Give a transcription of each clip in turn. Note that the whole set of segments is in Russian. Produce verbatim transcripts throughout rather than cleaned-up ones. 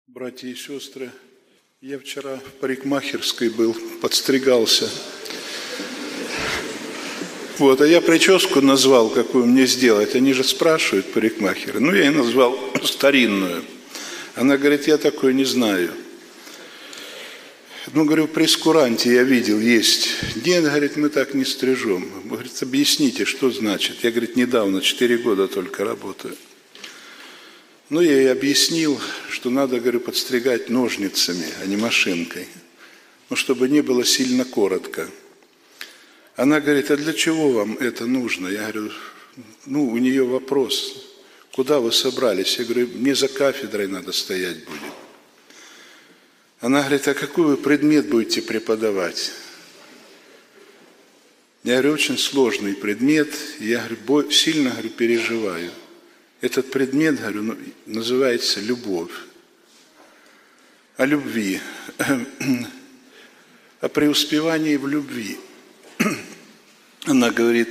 Братья и сестры, я вчера в парикмахерской был, подстригался. Вот, а я прическу назвал, какую мне сделать. Они же спрашивают, парикмахеры. Ну, я и назвал старинную. Она говорит, я такой не знаю. Ну, говорю, в прейскуранте я видел, есть. Нет, говорит, мы так не стрижем. Говорит, объясните, что значит. Я, говорит, недавно, четыре года только работаю. Ну, я ей объяснил, что надо, говорю, подстригать ножницами, а не машинкой. Ну, чтобы не было сильно коротко. Она говорит, а для чего вам это нужно? Я говорю, ну, у нее вопрос. Куда вы собрались? Я говорю, мне за кафедрой надо стоять будет. Она говорит, а какой вы предмет будете преподавать? Я говорю, очень сложный предмет. Я говорю, сильно, говорю, переживаю. Этот предмет, говорю, называется любовь. О любви. О преуспевании в любви. Она говорит,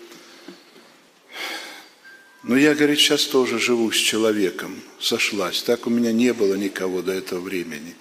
ну я, говорит, сейчас тоже живу с человеком, сошлась. Так у меня не было никого до этого времени.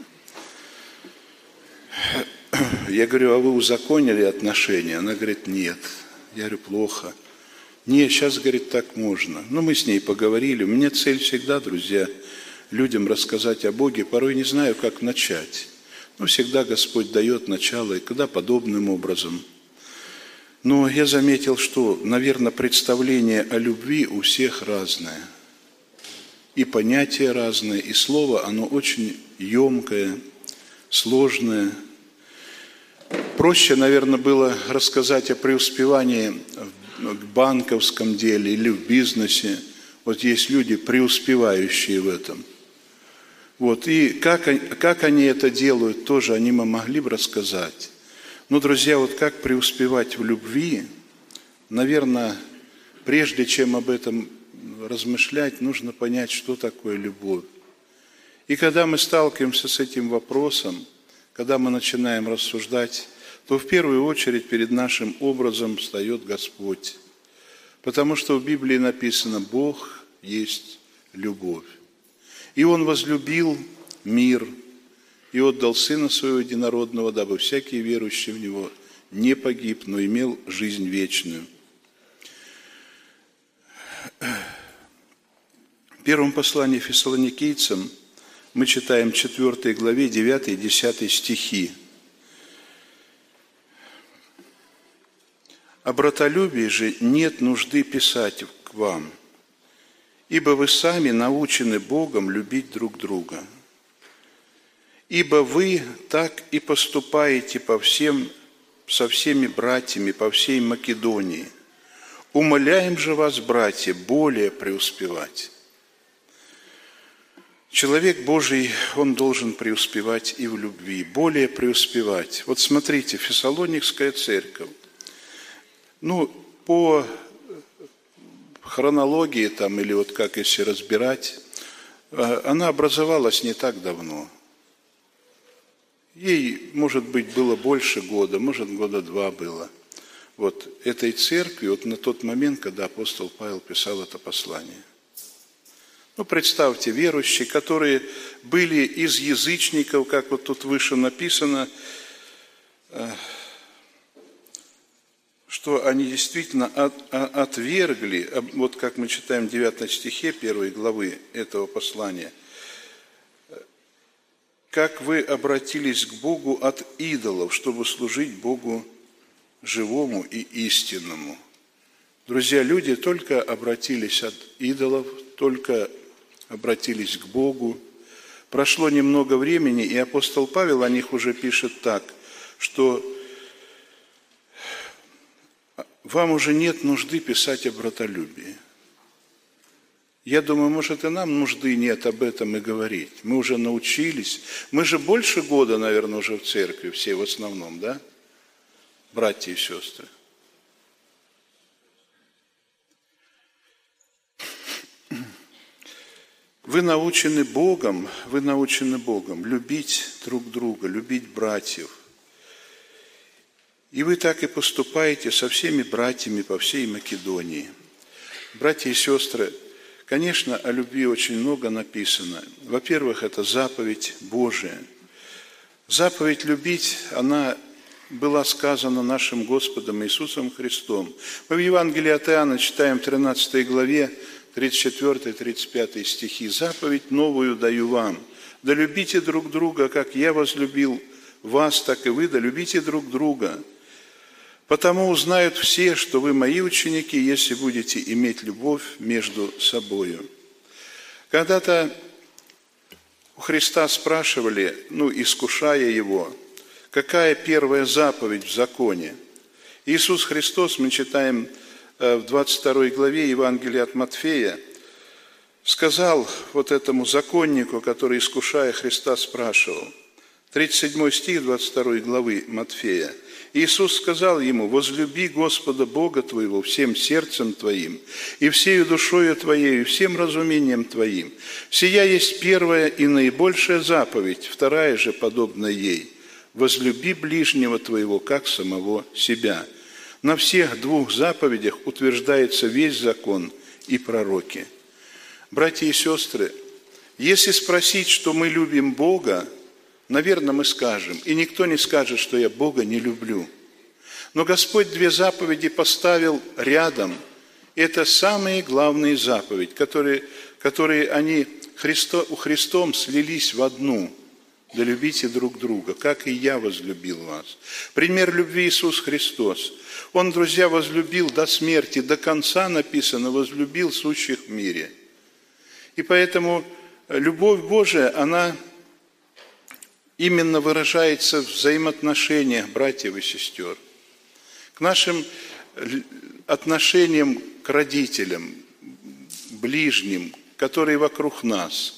Я говорю, а вы узаконили отношения? Она говорит, нет. Я говорю, плохо. Нет, сейчас, говорит, так можно. Ну, мы с ней поговорили. У меня цель всегда, друзья, людям рассказать о Боге. Порой не знаю, как начать. Но всегда Господь дает начало, и когда подобным образом. Но я заметил, что, наверное, представление о любви у всех разное. И понятие разное, и слово, оно очень емкое, сложное. Проще, наверное, было рассказать о преуспевании в банковском деле или в бизнесе. Вот есть люди, преуспевающие в этом. Вот. И как, как они это делают, тоже они могли бы рассказать. Но, друзья, вот как преуспевать в любви, наверное, прежде чем об этом размышлять, нужно понять, что такое любовь. И когда мы сталкиваемся с этим вопросом, когда мы начинаем рассуждать, то в первую очередь перед нашим образом встает Господь. Потому что в Библии написано, Бог есть любовь. И Он возлюбил мир и отдал Сына Своего Единородного, дабы всякий верующий в Него не погиб, но имел жизнь вечную. В первом послании Фессалоникийцам мы читаем в четвёртой главе девятый и десятый стихи. «О братолюбии же нет нужды писать к вам, ибо вы сами научены Богом любить друг друга. Ибо вы так и поступаете по всем, со всеми братьями по всей Македонии. Умоляем же вас, братья, более преуспевать». Человек Божий, он должен преуспевать и в любви, более преуспевать. Вот смотрите, Фессалоникская церковь. Ну, по хронологии там, или вот как если разбирать, она образовалась не так давно. Ей, может быть, было больше года, может, года два было. Вот этой церкви, вот на тот момент, когда апостол Павел писал это послание. Ну, представьте, верующие, которые были из язычников, как вот тут выше написано, что они действительно от, отвергли, вот как мы читаем в девятом стихе первой главы этого послания, как вы обратились к Богу от идолов, чтобы служить Богу живому и истинному. Друзья, люди только обратились от идолов, только обратились к Богу. Прошло немного времени, и апостол Павел о них уже пишет так, что вам уже нет нужды писать о братолюбии. Я думаю, может, и нам нужды нет об этом и говорить. Мы уже научились. Мы же больше года, наверное, уже в церкви, все в основном, да? Братья и сестры. Вы научены Богом, вы научены Богом любить друг друга, любить братьев. И вы так и поступаете со всеми братьями по всей Македонии. Братья и сестры, Конечно, о любви очень много написано. Во-первых, это заповедь Божия. Заповедь любить, она была сказана нашим Господом Иисусом Христом. Мы в Евангелии от Иоанна читаем в тринадцатой главе, тридцать четвёртый тридцать пятый стихи. «Заповедь новую даю вам, да любите друг друга, как я возлюбил вас, так и вы, да любите друг друга. Потому узнают все, что вы мои ученики, если будете иметь любовь между собою». Когда-то у Христа спрашивали, ну, искушая Его, какая первая заповедь в законе? Иисус Христос, мы читаем в двадцать второй главе Евангелия от Матфея, сказал вот этому законнику, который, искушая Христа, спрашивал, тридцать седьмой стих двадцать второй главы Матфея, Иисус сказал ему: «Возлюби Господа Бога твоего всем сердцем твоим, и всею душою твоей, и всем разумением твоим. Сия есть первая и наибольшая заповедь, вторая же подобна ей. Возлюби ближнего твоего, как самого себя». На всех двух заповедях утверждается весь закон и пророки. Братья и сестры, если спросить, что мы любим Бога, наверное, мы скажем, и никто не скажет, что я Бога не люблю. Но Господь две заповеди поставил рядом. Это самые главные заповеди, которые, которые они Христо, у Христом слились в одну. Да любите друг друга, как и я возлюбил вас. Пример любви Иисус Христос. Он, друзья, возлюбил до смерти, до конца написано, возлюбил сущих в мире. И поэтому любовь Божия, она именно выражается в взаимоотношениях братьев и сестер, к нашим отношениям к родителям, ближним, которые вокруг нас.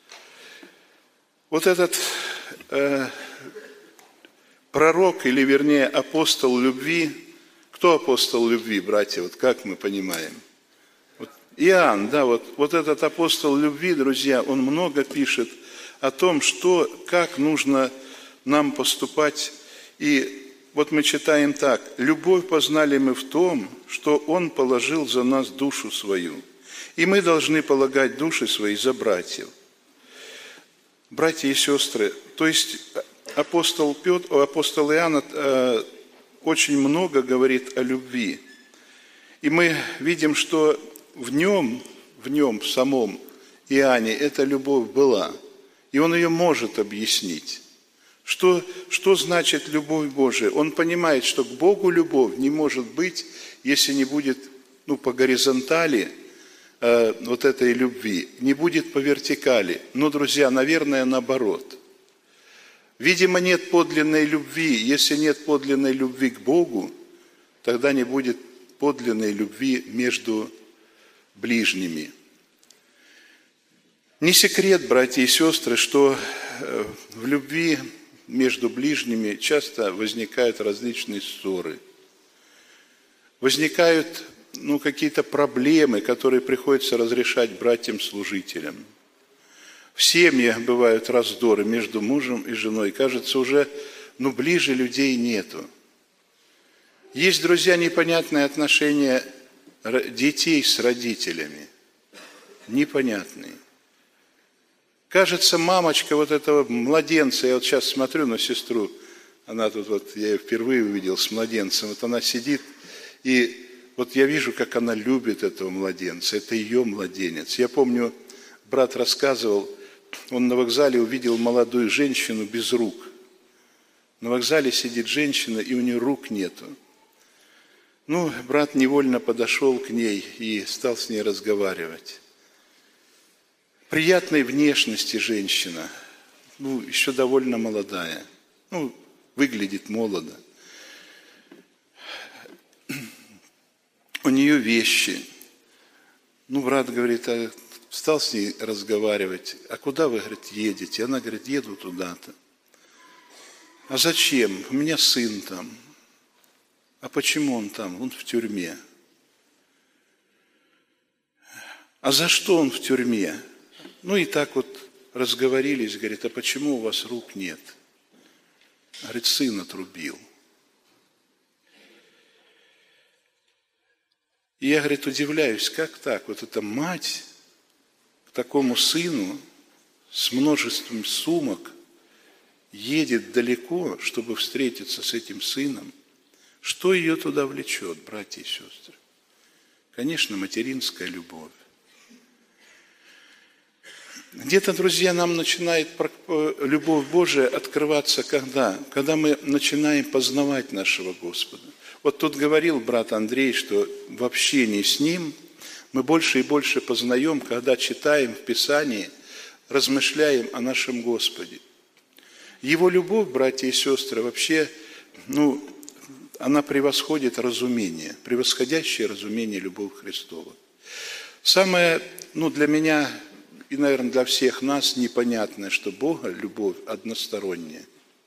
Вот этот э, пророк, или вернее апостол любви, кто апостол любви, братья, вот как мы понимаем? Вот Иоанн, да, вот, вот этот апостол любви, друзья, он много пишет о том, что, как нужно нам поступать. И вот мы читаем так: «Любовь познали мы в том, что Он положил за нас душу свою, и мы должны полагать души свои за братьев». Братья и сестры, то есть апостол Петр, апостол Иоанн э, очень много говорит о любви. И мы видим, что в нем, в нем, в самом Иоанне эта любовь была. И он ее может объяснить. Что, что значит любовь Божия? Он понимает, что к Богу любовь не может быть, если не будет, ну, по горизонтали э, вот этой любви, не будет по вертикали. Но, друзья, наверное, наоборот. Видимо, нет подлинной любви. Если нет подлинной любви к Богу, тогда не будет подлинной любви между ближними. Не секрет, братья и сестры, что в любви между ближними часто возникают различные ссоры. Возникают, ну, какие-то проблемы, которые приходится разрешать братьям-служителям. В семьях бывают раздоры между мужем и женой. Кажется, уже, ну, ближе людей нету. Есть, друзья, непонятные отношения детей с родителями. Непонятные. Кажется, мамочка вот этого младенца, я вот сейчас смотрю на сестру, она тут вот, я ее впервые увидел с младенцем, вот она сидит, и вот я вижу, как она любит этого младенца, это ее младенец. Я помню, брат рассказывал, он на вокзале увидел молодую женщину без рук. На вокзале сидит женщина, и у нее рук нету. Ну, брат невольно подошел к ней и стал с ней разговаривать. Приятной внешности женщина, ну, еще довольно молодая, ну, выглядит молодо. У нее вещи. Ну, брат говорит, а стал с ней разговаривать, а куда вы, говорит, едете? Она говорит, еду туда-то. А зачем? У меня сын там. А почему он там? Он в тюрьме. А за что он в тюрьме? Ну и так вот разговорились, говорит, а почему у вас рук нет? Говорит, сын отрубил. И я, говорит, удивляюсь, как так? Вот эта мать такому сыну с множеством сумок едет далеко, чтобы встретиться с этим сыном, что ее туда влечет, братья и сестры? Конечно, материнская любовь. Где-то, друзья, нам начинает любовь Божия открываться когда? Когда мы начинаем познавать нашего Господа. Вот тут говорил брат Андрей, что в общении с Ним мы больше и больше познаем, когда читаем в Писании, размышляем о нашем Господе. Его любовь, братья и сестры, вообще, ну, она превосходит разумение, превосходящее разумение любовь Христова. Самое, ну, для меня и, наверное, для всех нас непонятное, что Бога любовь односторонняя.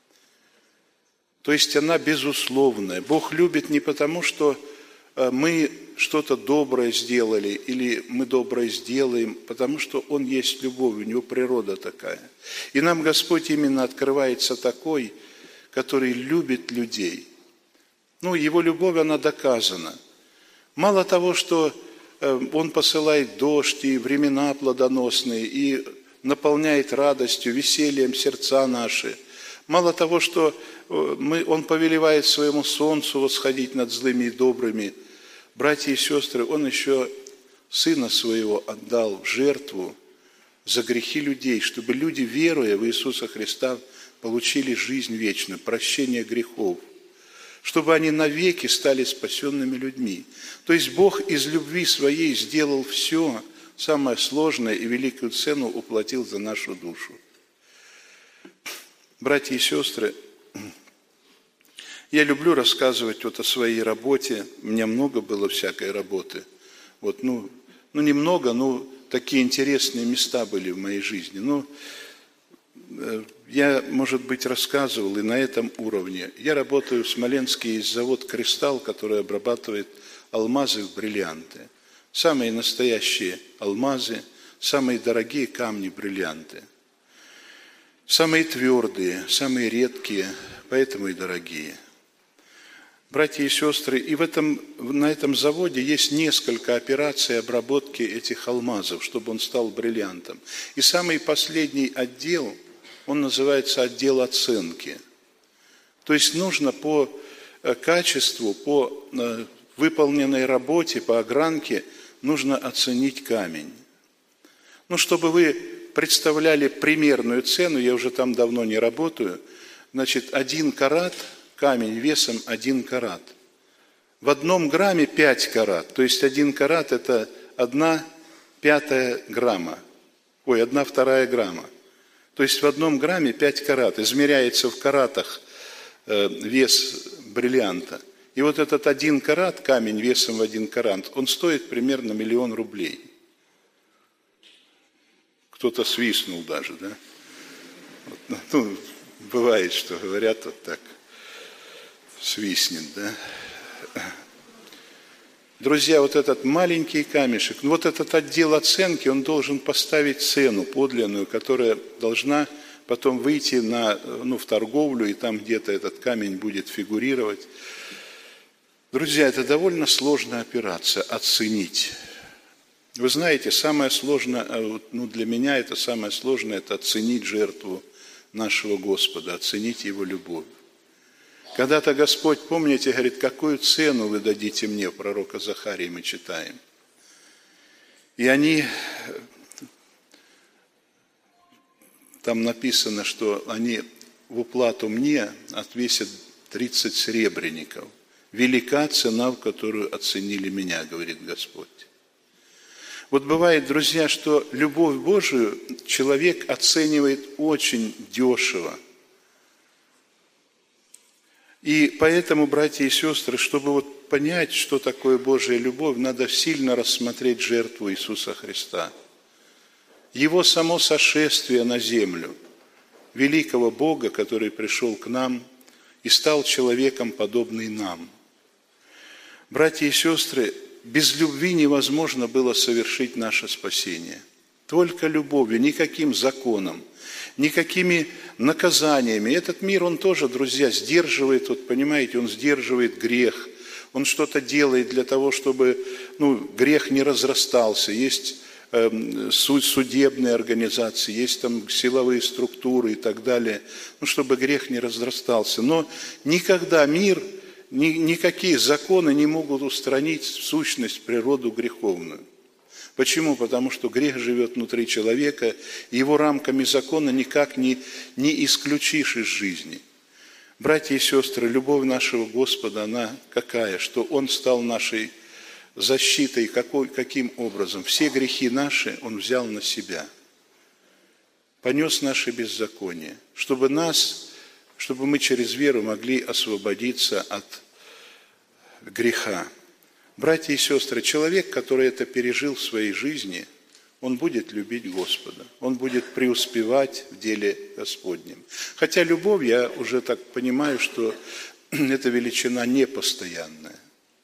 То есть она безусловная. Бог любит не потому, что мы что-то доброе сделали или мы доброе сделаем, потому что Он есть любовь, у Него природа такая. И нам Господь именно открывается такой, который любит людей. Ну, Его любовь, она доказана. Мало того, что Он посылает дождь и времена плодоносные, и наполняет радостью, весельем сердца наши. Мало того, что мы, Он повелевает своему солнцу восходить над злыми и добрыми. Братья и сестры, Он еще Сына Своего отдал в жертву за грехи людей, чтобы люди, веруя в Иисуса Христа, получили жизнь вечную, прощение грехов, чтобы они навеки стали спасенными людьми. То есть Бог из любви Своей сделал все, самое сложное и великую цену уплатил за нашу душу. Братья и сестры, я люблю рассказывать вот о своей работе. У меня много было всякой работы. Вот, ну, ну, немного, но такие интересные места были в моей жизни. Ну, я, может быть, рассказывал и на этом уровне. Я работаю в Смоленске, есть завод «Кристалл», который обрабатывает алмазы в бриллианты. Самые настоящие алмазы, самые дорогие камни, бриллианты. Самые твердые, самые редкие, поэтому и дорогие. Братья и сестры, и в этом, на этом заводе есть несколько операций обработки этих алмазов, чтобы он стал бриллиантом. И самый последний отдел, он называется отдел оценки. То есть нужно по качеству, по выполненной работе, по огранке, нужно оценить камень. Ну, чтобы вы представляли примерную цену, я уже там давно не работаю, значит, один карат, камень весом один карат. В одном грамме пять карат, то есть один карат – это одна пятая грамма, ой, одна вторая грамма. То есть в одном грамме пять карат, измеряется в каратах э, вес бриллианта. И вот этот один карат, камень весом в один карат, он стоит примерно миллион рублей. Кто-то свистнул даже, да? Вот, ну, бывает, что говорят вот так, свистнет, да? Друзья, вот этот маленький камешек, ну вот этот отдел оценки, он должен поставить цену подлинную, которая должна потом выйти на, ну, в торговлю, и там где-то этот камень будет фигурировать. Друзья, это довольно сложная операция, оценить. Вы знаете, самое сложное, ну для меня это самое сложное, это оценить жертву нашего Господа, оценить Его любовь. Когда-то Господь, помните, говорит, какую цену вы дадите мне, пророка Захарии мы читаем. И они, там написано, что они в уплату мне отвесят тридцать серебряников. Велика цена, в которую оценили меня, говорит Господь. Вот бывает, друзья, что любовь Божию человек оценивает очень дешево. И поэтому, братья и сестры, чтобы вот понять, что такое Божья любовь, надо сильно рассмотреть жертву Иисуса Христа. Его само сошествие на землю, великого Бога, который пришел к нам и стал человеком, подобный нам. Братья и сестры, без любви невозможно было совершить наше спасение. Только любовью, никаким законом, никакими наказаниями. Этот мир, он тоже, друзья, сдерживает, вот понимаете, он сдерживает грех. Он что-то делает для того, чтобы, ну, грех не разрастался. Есть судебные организации, есть там силовые структуры и так далее, ну, чтобы грех не разрастался. Но никогда мир, ни, никакие законы не могут устранить сущность, природу греховную. Почему? Потому что грех живет внутри человека, и его рамками закона никак не, не исключишь из жизни. Братья и сестры, любовь нашего Господа, она какая? Что Он стал нашей защитой. Какой, каким образом? Все грехи наши Он взял на себя. Понес наши беззакония. Чтобы нас, чтобы мы через веру могли освободиться от греха. Братья и сестры, человек, который это пережил в своей жизни, он будет любить Господа, он будет преуспевать в деле Господнем. Хотя любовь, я уже так понимаю, что эта величина непостоянная.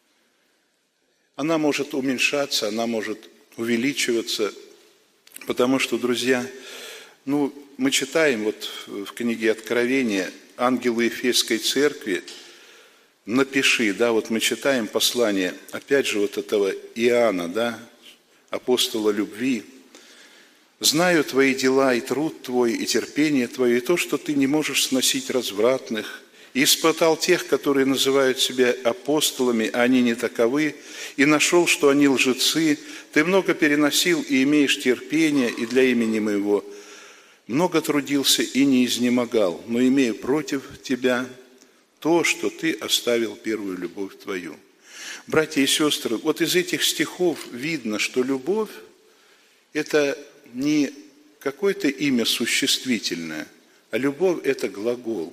Она может уменьшаться, она может увеличиваться, потому что, друзья, ну, мы читаем вот в книге Откровения ангелу Ефесской церкви, напиши, да, вот мы читаем послание, опять же, вот этого Иоанна, да, апостола любви. «Знаю твои дела и труд твой, и терпение твое, и то, что ты не можешь сносить развратных, и испытал тех, которые называют себя апостолами, а они не таковы, и нашел, что они лжецы. Ты много переносил и имеешь терпение, и для имени моего много трудился и не изнемогал, но имею против тебя то, что ты оставил первую любовь твою». Братья и сестры, вот из этих стихов видно, что любовь – это не какое-то имя существительное, а любовь – это глагол.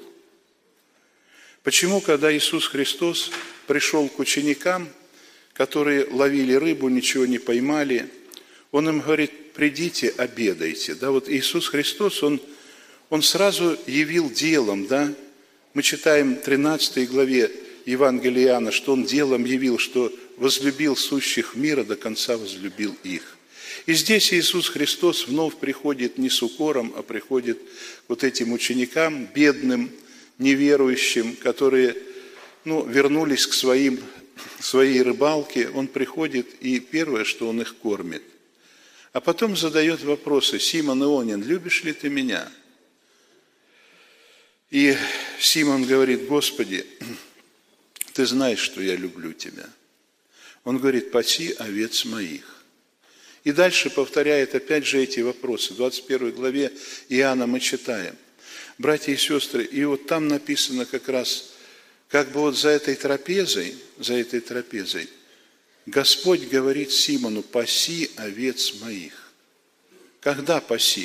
Почему, когда Иисус Христос пришел к ученикам, которые ловили рыбу, ничего не поймали, Он им говорит: придите, обедайте. Да, вот Иисус Христос, Он, Он сразу явил делом, да, мы читаем в тринадцатой главе Евангелия Иоанна, что Он делом явил, что возлюбил сущих мира, до конца возлюбил их. И здесь Иисус Христос вновь приходит не с укором, а приходит к вот этим ученикам, бедным, неверующим, которые, ну, вернулись к своим, своей рыбалке. Он приходит, и первое, что Он их кормит. А потом задает вопросы: «Симон Ионин, любишь ли ты меня?» И Симон говорит: «Господи, ты знаешь, что я люблю тебя». Он говорит: «Паси овец моих». И дальше повторяет опять же эти вопросы. В двадцать первой главе Иоанна мы читаем. Братья и сестры, и вот там написано как раз, как бы вот за этой трапезой, за этой трапезой, Господь говорит Симону: «Паси овец моих». Когда паси?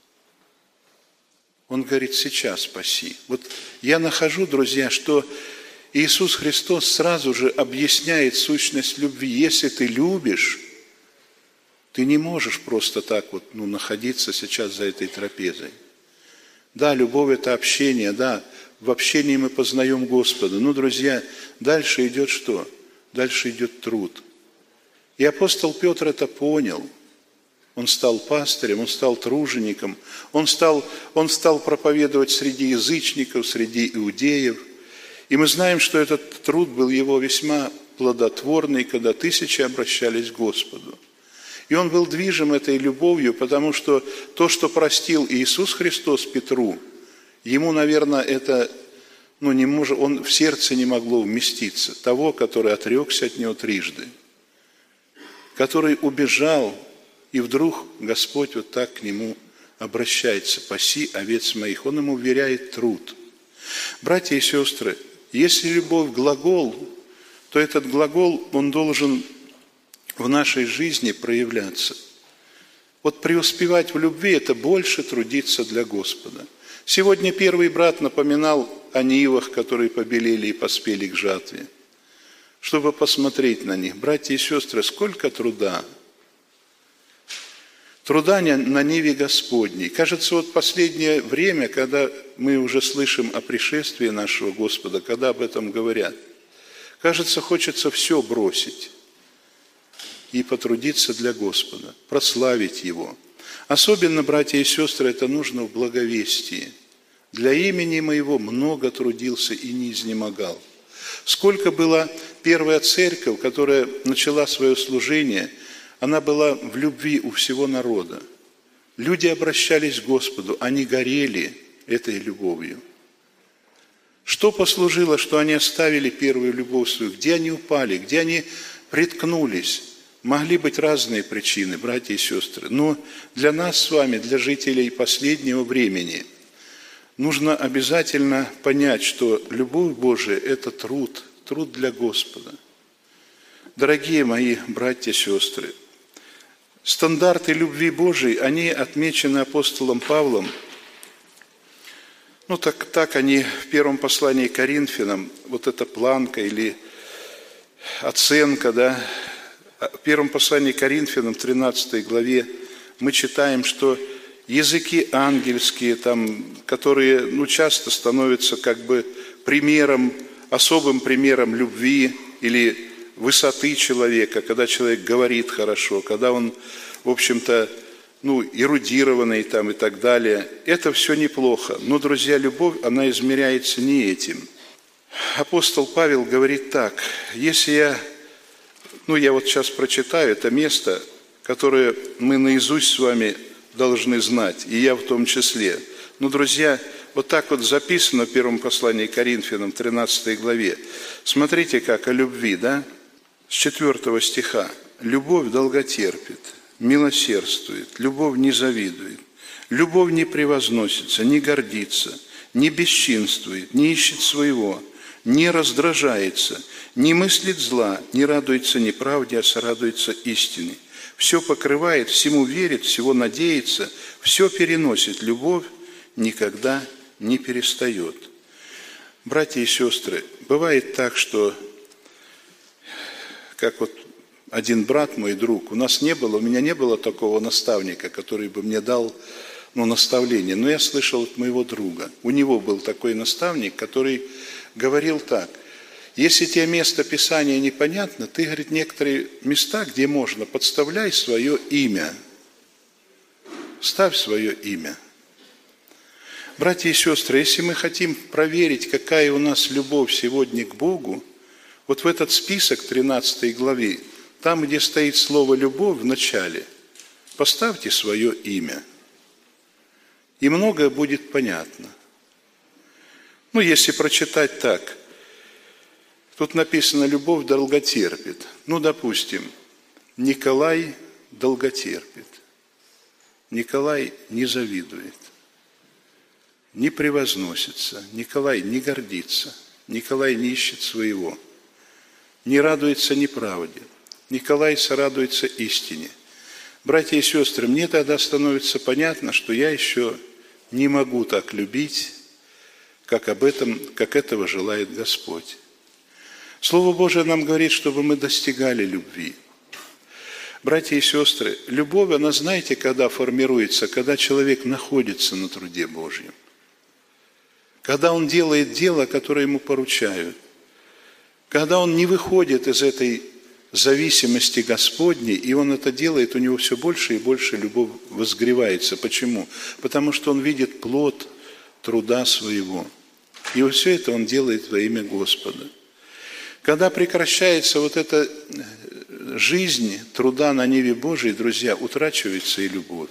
Он говорит: сейчас паси. Вот я нахожу, друзья, что Иисус Христос сразу же объясняет сущность любви. Если ты любишь, ты не можешь просто так вот, ну, находиться сейчас за этой трапезой. Да, любовь – это общение, да, в общении мы познаем Господа. Но, друзья, дальше идет что? Дальше идет труд. И апостол Петр это понял. Он стал пастырем, он стал тружеником, он стал, он стал проповедовать среди язычников, среди иудеев. И мы знаем, что этот труд был его весьма плодотворный, когда тысячи обращались к Господу. И он был движим этой любовью, потому что то, что простил Иисус Христос Петру, ему, наверное, это, ну, не может, он в сердце не могло вместиться. Того, который отрекся от него трижды, который убежал, и вдруг Господь вот так к нему обращается: «Паси овец моих». Он ему вверяет труд. Братья и сестры, если любовь – глагол, то этот глагол, он должен в нашей жизни проявляться. Вот преуспевать в любви – это больше трудиться для Господа. Сегодня первый брат напоминал о нивах, которые побелели и поспели к жатве, чтобы посмотреть на них. Братья и сестры, сколько труда! Труда на ниве Господней. Кажется, вот последнее время, когда мы уже слышим о пришествии нашего Господа, когда об этом говорят, кажется, хочется все бросить и потрудиться для Господа, прославить Его. Особенно, братья и сестры, это нужно в благовестии. Для имени Моего много трудился и не изнемогал. Сколько была первая церковь, которая начала свое служение, она была в любви у всего народа. Люди обращались к Господу, они горели этой любовью. Что послужило, что они оставили первую любовь свою? Где они упали? Где они приткнулись? Могли быть разные причины, братья и сестры. Но для нас с вами, для жителей последнего времени, нужно обязательно понять, что любовь Божия – это труд, труд для Господа. Дорогие мои братья и сестры, стандарты любви Божией, они отмечены апостолом Павлом. Ну, так, так они в первом послании к Коринфянам, вот эта планка или оценка, да, в первом послании к Коринфянам, тринадцатой главе, мы читаем, что языки ангельские, там, которые, ну, часто становятся как бы примером, особым примером любви или высоты человека, когда человек говорит хорошо, когда он, в общем-то, ну, эрудированный там и так далее. Это все неплохо. Но, друзья, любовь, она измеряется не этим. Апостол Павел говорит так: если я, ну, я вот сейчас прочитаю это место, которое мы наизусть с вами должны знать, и я в том числе. Но, друзья, вот так вот записано в первом послании к Коринфянам, тринадцатой главе. Смотрите, как о любви, да? С четвёртого стиха. «Любовь долготерпит, милосердствует, любовь не завидует, любовь не превозносится, не гордится, не бесчинствует, не ищет своего, не раздражается, не мыслит зла, не радуется неправде, а сорадуется истине. Все покрывает, всему верит, всего надеется, все переносит. Любовь никогда не перестает». Братья и сестры, бывает так, что, как вот один брат, мой друг, у нас не было, у меня не было такого наставника, который бы мне дал, ну, наставление, но я слышал от моего друга. У него был такой наставник, который говорил так: если тебе место Писания непонятно, ты, говорит, некоторые места, где можно, подставляй свое имя. Ставь свое имя. Братья и сестры, если мы хотим проверить, какая у нас любовь сегодня к Богу, вот в этот список тринадцатой главе, там, где стоит слово «любовь» в начале, поставьте свое имя, и многое будет понятно. Ну, если прочитать так, тут написано «любовь долготерпит». Ну, допустим, Николай долготерпит, Николай не завидует, не превозносится, Николай не гордится, Николай не ищет своего, не радуется неправде, Николай сорадуется истине. Братья и сестры, мне тогда становится понятно, что я еще не могу так любить, как об этом, как этого желает Господь. Слово Божие нам говорит, чтобы мы достигали любви. Братья и сестры, любовь, она, знаете, когда формируется? Когда человек находится на труде Божьем. Когда он делает дело, которое ему поручают. Когда он не выходит из этой зависимости Господней, и он это делает, у него все больше и больше любовь возгревается. Почему? Потому что он видит плод труда своего. И вот все это он делает во имя Господа. Когда прекращается вот эта жизнь труда на ниве Божией, друзья, утрачивается и любовь.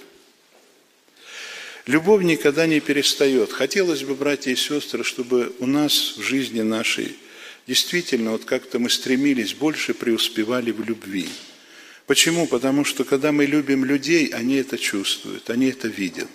Любовь никогда не перестает. Хотелось бы, братья и сестры, чтобы у нас в жизни нашей действительно вот как-то мы стремились, больше преуспевали в любви. Почему? Потому что когда мы любим людей, они это чувствуют, они это видят.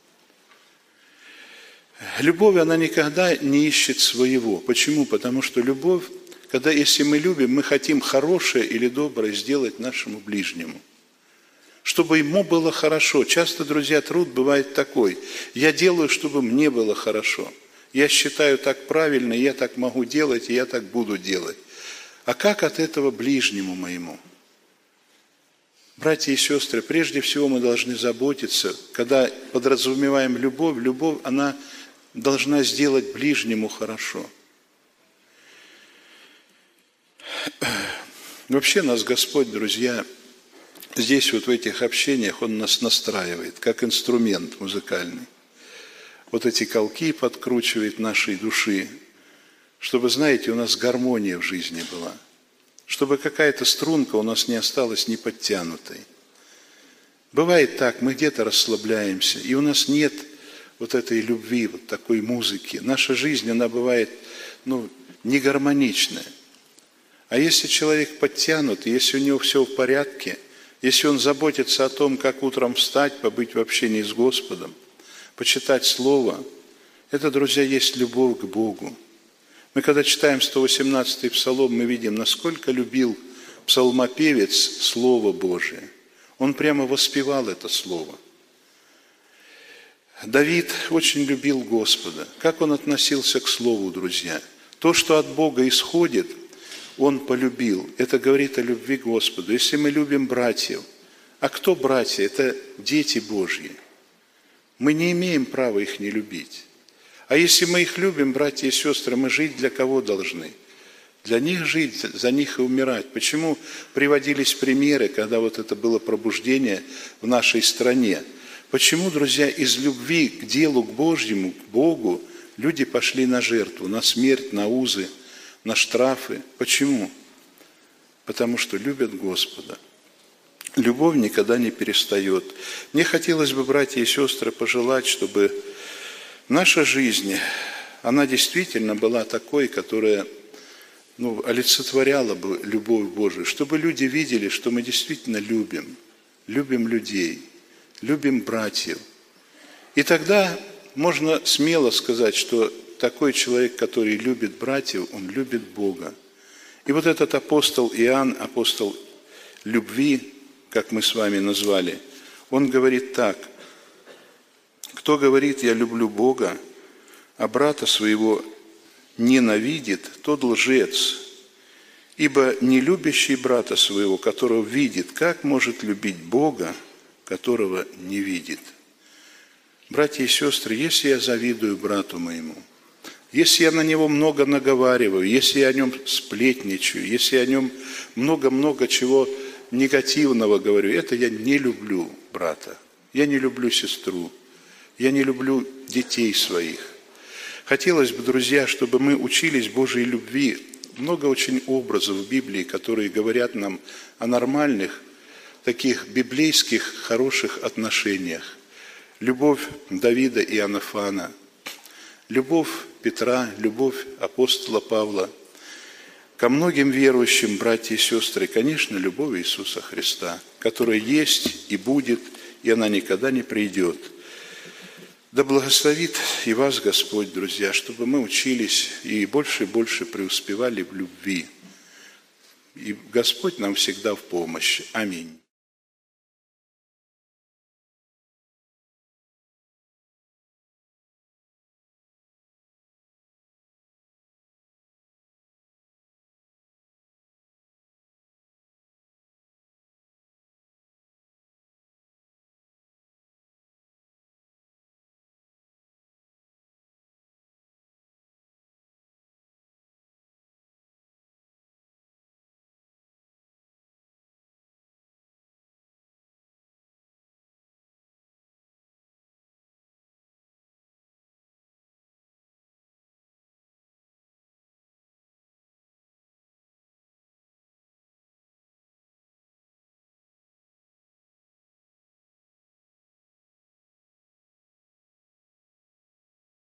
Любовь, она никогда не ищет своего. Почему? Потому что любовь, когда, если мы любим, мы хотим хорошее или доброе сделать нашему ближнему. Чтобы ему было хорошо. Часто, друзья, труд бывает такой. Я делаю, чтобы мне было хорошо. Я считаю так правильно, я так могу делать, и я так буду делать. А как от этого ближнему моему? Братья и сестры, прежде всего мы должны заботиться, когда подразумеваем любовь, любовь, она должна сделать ближнему хорошо. Вообще нас Господь, друзья, здесь вот в этих общениях Он нас настраивает, как инструмент музыкальный. Вот эти колки подкручивает нашей души, чтобы, знаете, у нас гармония в жизни была. чтобы какая-то струнка у нас не осталась неподтянутой. Бывает так, мы где-то расслабляемся, и у нас нет вот этой любви, вот такой музыки. Наша жизнь, она бывает, ну, не гармоничная. А если человек подтянут, если у него все в порядке, если он заботится о том, как утром встать, побыть в общении с Господом, почитать Слово, это, друзья, есть любовь к Богу. Мы, когда читаем сто восемнадцатый Псалом, мы видим, насколько любил псалмопевец Слово Божие. Он прямо воспевал это Слово. Давид очень любил Господа. Как он относился к Слову, друзья? То, что от Бога исходит, он полюбил. Это говорит о любви к Господу. Если мы любим братьев, а кто братья? Это дети Божьи. Мы не имеем права их не любить. А если мы их любим, братья и сестры, мы жить для кого должны? Для них жить, за них и умирать. Почему приводились примеры, когда вот это было пробуждение в нашей стране? Почему, друзья, из любви к делу, к Божьему, к Богу, люди пошли на жертву, на смерть, на узы, на штрафы? Почему? Потому что любят Господа. Любовь никогда не перестает. Мне хотелось бы, братья и сестры, пожелать, чтобы наша жизнь, она действительно была такой, которая ну, олицетворяла бы любовь Божию, чтобы люди видели, что мы действительно любим, любим людей, любим братьев. И тогда можно смело сказать, что такой человек, который любит братьев, он любит Бога. И вот этот апостол Иоанн, апостол любви, как мы с вами назвали, он говорит так: кто говорит, я люблю Бога, а брата своего ненавидит, тот лжец. Ибо не любящий брата своего, которого видит, как может любить Бога, которого не видит? Братья и сестры, если я завидую брату моему, если я на него много наговариваю, если я о нем сплетничаю, если я о нем много-много чего негативного говорю, это я не люблю брата, я не люблю сестру, я не люблю детей своих. Хотелось бы, друзья, чтобы мы учились Божьей любви. Много очень образов в Библии, которые говорят нам о нормальных, таких библейских, хороших отношениях. Любовь Давида и Иоаннафана, любовь Петра, любовь апостола Павла. Ко многим верующим, братья и сестры, конечно, любовь Иисуса Христа, которая есть и будет, и она никогда не придет. Да благословит и вас Господь, друзья, чтобы мы учились и больше и больше преуспевали в любви. И Господь нам всегда в помощь. Аминь.